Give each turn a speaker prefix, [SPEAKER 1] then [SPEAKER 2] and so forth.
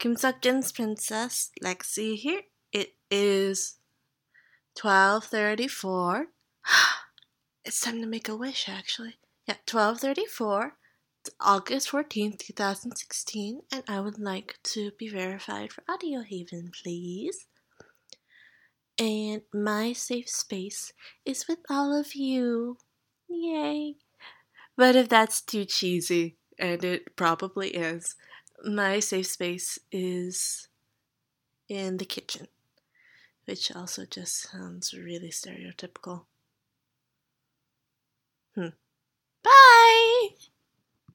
[SPEAKER 1] Kim Seok-jin's princess, Lexi here. It is 12:34. It's time to make a wish, actually. Yeah, 12:34. It's August 14th, 2016, and I would like to be verified for Audio Haven, please. And my safe space is with all of you. Yay. But if that's too cheesy, and it probably is, my safe space is in the kitchen, which also just sounds really stereotypical. Bye!